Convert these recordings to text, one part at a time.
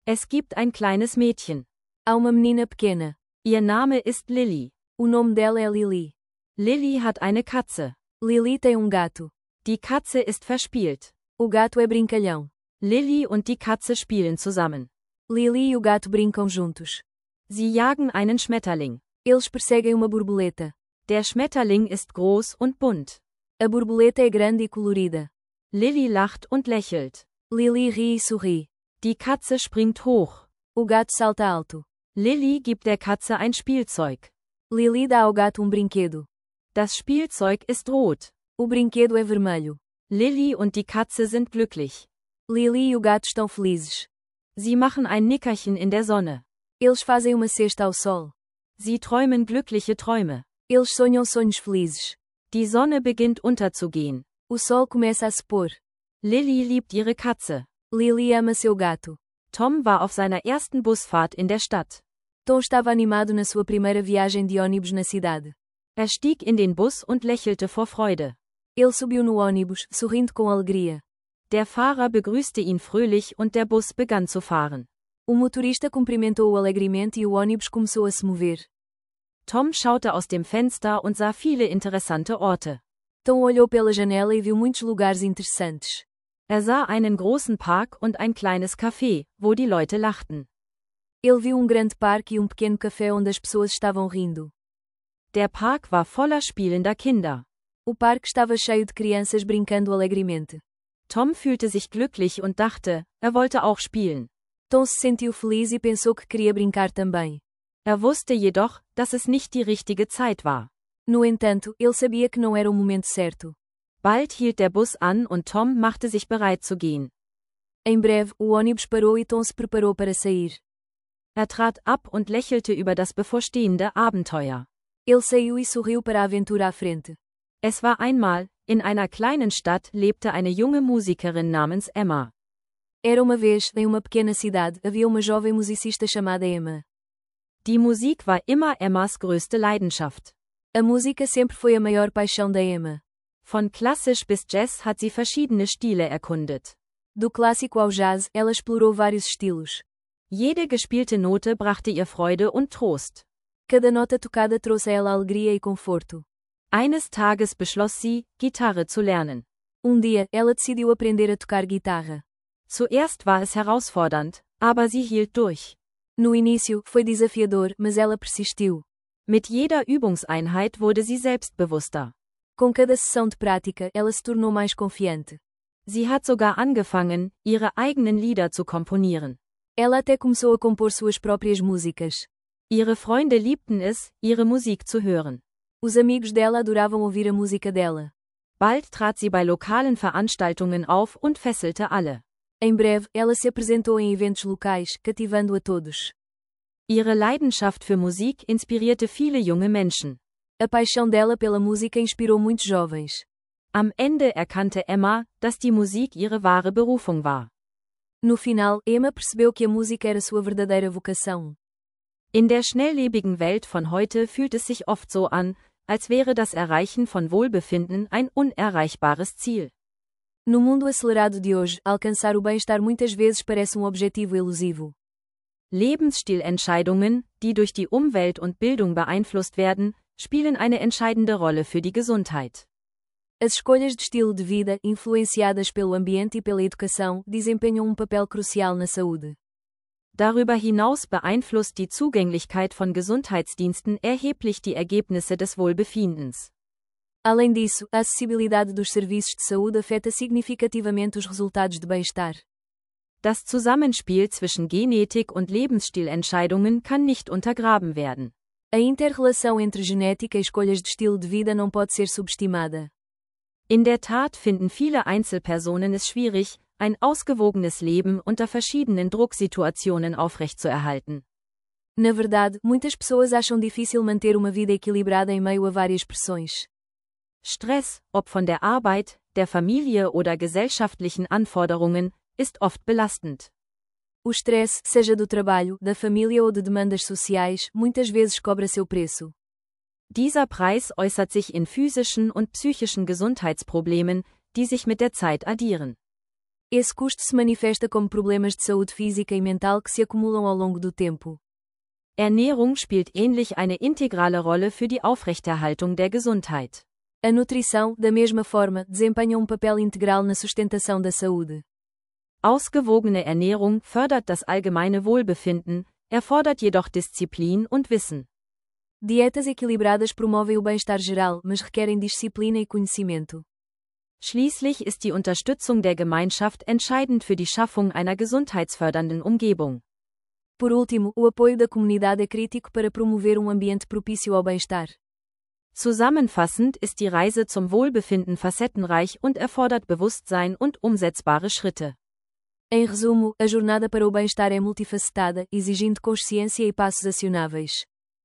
Es gibt ein kleines Mädchen. Há uma menina pequena. Ihr Name ist Lily. O nome dela é Lily. Lily hat eine Katze. Lily tem gato. Die Katze ist verspielt. O gato é brincalhão. Lily und die Katze spielen zusammen. Lily e o gato brincam juntos. Sie jagen einen Schmetterling. Eles perseguem uma borboleta. Der Schmetterling ist groß und bunt. A borboleta é grande e colorida. Lily lacht und lächelt. Lily ri e sorri. Die Katze springt hoch. O gato salta alto. Lily gibt der Katze ein Spielzeug. Lily dá ao gato brinquedo. Das Spielzeug ist rot. O brinquedo é vermelho. Lily und die Katze sind glücklich. Lily e o gato estão felizes. Sie machen ein Nickerchen in der Sonne. Eles fazem uma cesta ao sol. Sie träumen glückliche Träume. Eles sonham sonhos felizes. Die Sonne beginnt unterzugehen. O sol começa a se pôr. Lily liebt ihre Katze. Lily ama seu gato. Tom war auf seiner ersten Busfahrt in der Stadt. Tom estava animado na sua primeira viagem de ônibus na cidade. Er stieg in den Bus und lächelte vor Freude. Ele subiu no ônibus, sorrindo com alegria. Der Fahrer begrüßte ihn fröhlich und der Bus begann zu fahren. O motorista cumprimentou-o alegremente e o ônibus começou a se mover. Tom schaute aus dem Fenster und sah viele interessante Orte. Tom olhou pela janela e viu muitos lugares interessantes. Er sah einen großen Park und ein kleines Café, wo die Leute lachten. Ele viu grande parque e pequeno café onde as pessoas estavam rindo. Der Park war voller spielender Kinder. O parque estava cheio de crianças brincando alegremente. Tom fühlte sich glücklich und dachte, er wollte auch spielen. Tom se sentiu feliz e pensou que queria brincar também. Er wusste jedoch, dass es nicht die richtige Zeit war. No entanto, ele sabia que não era o momento certo. Bald hielt der Bus an und Tom machte sich bereit zu gehen. Em breve, o ônibus parou e Tom se preparou para sair. Er trat ab und lächelte über das bevorstehende Abenteuer. Ele saiu e sorriu para a aventura à frente. Es war einmal, in einer kleinen Stadt lebte eine junge Musikerin namens Emma. Era uma vez, em uma pequena cidade, havia uma jovem musicista chamada Emma. Die Musik war immer Emmas größte Leidenschaft. A música sempre foi a maior paixão da Emma. Von klassisch bis Jazz hat sie verschiedene Stile erkundet. Do clássico ao jazz, ela explorou vários estilos. Jede gespielte Note brachte ihr Freude und Trost. Cada nota tocada trouxe a ela alegria e conforto. Eines Tages beschloss sie, Gitarre zu lernen. Dia, ela decidiu aprender a tocar guitarra. Zuerst war es herausfordernd, aber sie hielt durch. No início, foi desafiador, mas ela persistiu. Mit jeder Übungseinheit wurde sie selbstbewusster. Com cada sessão de prática, ela se tornou mais confiante. Sie hat sogar angefangen, ihre eigenen Lieder zu komponieren. Ela até começou a compor suas próprias músicas. Ihre Freunde liebten es, ihre Musik zu hören. Os amigos dela adoravam ouvir a música dela. Bald trat sie bei lokalen Veranstaltungen auf und fesselte alle. Em breve, ela se apresentou em eventos locais, cativando a todos. Ihre Leidenschaft für Musik inspirierte viele junge Menschen. A paixão dela pela música inspirou muitos jovens. Am Ende erkannte Emma, dass die Musik ihre wahre Berufung war. No final, Emma percebeu que a música era sua verdadeira vocação. In der schnelllebigen Welt von heute fühlt es sich oft so an, als wäre das Erreichen von Wohlbefinden ein unerreichbares Ziel. No mundo acelerado de hoje, alcançar o bem-estar muitas vezes parece objetivo elusivo. Lebensstilentscheidungen, die durch die Umwelt und Bildung beeinflusst werden, spielen eine entscheidende Rolle für die Gesundheit. As escolhas de estilo de vida, influenciadas pelo ambiente e pela educação, desempenham papel crucial na saúde. Darüber hinaus beeinflusst die Zugänglichkeit von Gesundheitsdiensten erheblich die Ergebnisse des Wohlbefindens. Além disso, a acessibilidade dos serviços de saúde afeta significativamente os resultados de bem-estar. Das Zusammenspiel zwischen Genetik und Lebensstilentscheidungen kann nicht untergraben werden. A inter-relação entre genética e escolhas de estilo de vida não pode ser subestimada. In der Tat finden viele Einzelpersonen es schwierig, ein ausgewogenes Leben unter verschiedenen Drucksituationen aufrechtzuerhalten. Na verdade, muitas pessoas acham difícil manter uma vida equilibrada em meio a várias pressões. Stress, ob von der Arbeit, der Familie oder gesellschaftlichen Anforderungen, ist oft belastend. O estresse, seja do trabalho, da família ou de demandas sociais, muitas vezes cobra seu preço. Dieser Preis äußert sich in physischen und psychischen Gesundheitsproblemen, die sich mit der Zeit addieren. Esse custo se manifesta como problemas de saúde física e mental que se acumulam ao longo do tempo. Ernährung spielt ähnlich eine integrale Rolle für die Aufrechterhaltung der Gesundheit. A nutrição, da mesma forma, desempenha papel integral na sustentação da saúde. Ausgewogene Ernährung fördert das allgemeine Wohlbefinden, erfordert jedoch Disziplin und Wissen. Dietas equilibradas promovem o bem-estar geral, mas requerem disciplina e conhecimento. Schließlich ist die Unterstützung der Gemeinschaft entscheidend für die Schaffung einer gesundheitsfördernden Umgebung. Por último, o apoio da comunidade é crítico para promover ambiente propício ao bem-estar. Zusammenfassend ist die Reise zum Wohlbefinden facettenreich und erfordert Bewusstsein und umsetzbare Schritte. Em resumo, a jornada para o bem-estar é multifacetada, exigindo consciência e passos acionáveis.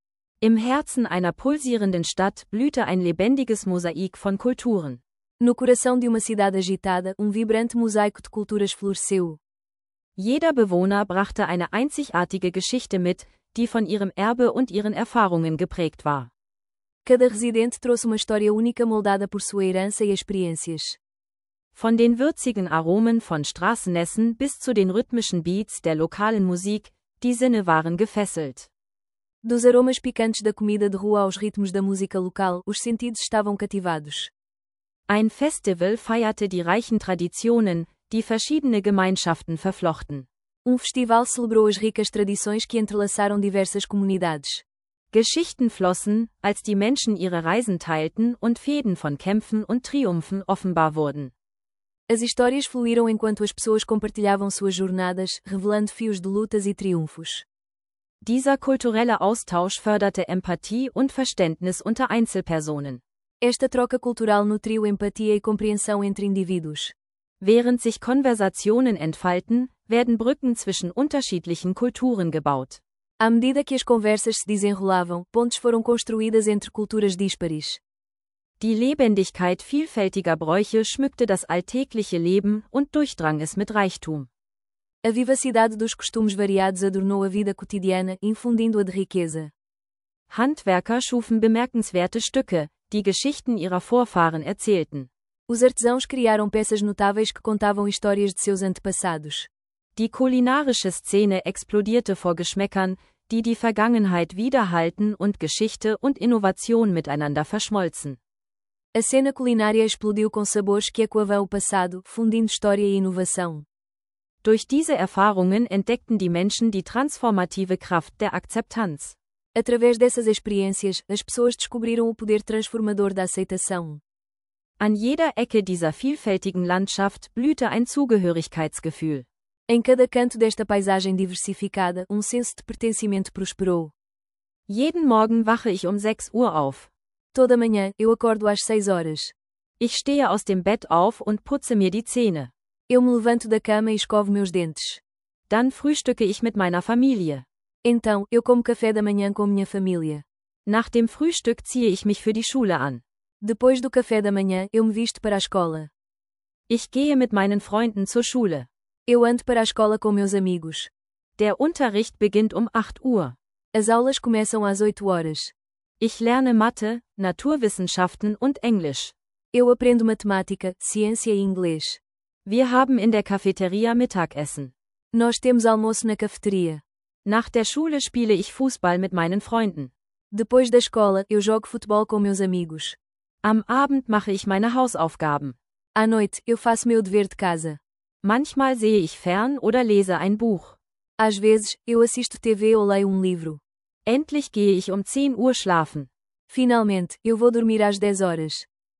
Im Herzen einer pulsierenden Stadt blühte ein lebendiges Mosaik von Kulturen. No coração de uma cidade agitada, vibrante mosaico de culturas floresceu. Jeder Bewohner brachte eine einzigartige Geschichte mit, die von ihrem Erbe und ihren Erfahrungen geprägt war. Cada residente trouxe uma história única moldada por sua herança e experiências. Von den würzigen Aromen von Straßennessen bis zu den rhythmischen Beats der lokalen Musik, die Sinne waren gefesselt. Dos aromas picantes da comida de rua aos ritmos da música local, os sentidos estavam cativados. Ein Festival feierte die reichen Traditionen, die verschiedene Gemeinschaften verflochten. Festival celebrou as ricas tradições que entrelaçaram diversas comunidades. Geschichten flossen, als die Menschen ihre Reisen teilten und Fäden von Kämpfen und Triumphen offenbar wurden. As histórias fluíram enquanto as pessoas compartilhavam suas jornadas, revelando fios de lutas e triunfos. Dieser kulturelle Austausch förderte Empathie und Verständnis unter Einzelpersonen. Esta troca cultural nutriu empatia e compreensão entre indivíduos. Während sich Konversationen entfalten, werden Brücken zwischen unterschiedlichen Kulturen gebaut. À medida que as conversas se desenrolavam, pontes foram construídas entre culturas díspares. Die Lebendigkeit vielfältiger Bräuche schmückte das alltägliche Leben und durchdrang es mit Reichtum. A vivacidade dos costumes variados adornou a vida cotidiana, infundindo-a de riqueza. Handwerker schufen bemerkenswerte Stücke, die Geschichten ihrer Vorfahren erzählten. Os artesãos criaram peças notáveis que contavam histórias de seus antepassados. Die kulinarische Szene explodierte vor Geschmäckern, die die Vergangenheit widerhallten und Geschichte und Innovation miteinander verschmolzen. A cena culinária explodiu com sabores que ecoavam o passado, fundindo história e inovação. Durch diese Erfahrungen entdeckten die Menschen die transformative Kraft der Akzeptanz. Através dessas experiências, as pessoas descobriram o poder transformador da aceitação. An jeder Ecke dieser vielfältigen Landschaft blühte ein Zugehörigkeitsgefühl. Em cada canto desta paisagem diversificada, senso de pertencimento prosperou. Jeden Morgen wache ich um 6 Uhr auf. Toda manhã, eu acordo às 6 horas. Ich stehe aus dem Bett auf und putze mir die Zähne. Eu me levanto da cama e escovo meus dentes. Dann frühstücke ich mit meiner Familie. Então, eu como café da manhã com minha família. Nach dem Frühstück ziehe ich mich für die Schule an. Depois do café da manhã, eu me visto para a escola. Ich gehe mit meinen Freunden zur Schule. Eu ando para a escola com meus amigos. Der Unterricht beginnt um 8 Uhr. As aulas começam às 8 horas. Ich lerne Mathe, Naturwissenschaften und Englisch. Eu aprendo matemática, ciência e inglês. Wir haben in der Cafeteria Mittagessen. Nós temos almoço na cafeteria. Nach der Schule spiele ich Fußball mit meinen Freunden. Depois da escola, eu jogo futebol com meus amigos. Am Abend mache ich meine Hausaufgaben. À noite, eu faço meu dever de casa. Manchmal sehe ich fern oder lese ein Buch. Às vezes, eu assisto TV ou leio livro. Endlich gehe ich um 10 Uhr schlafen. Finalmente, eu vou dormir às 10 horas.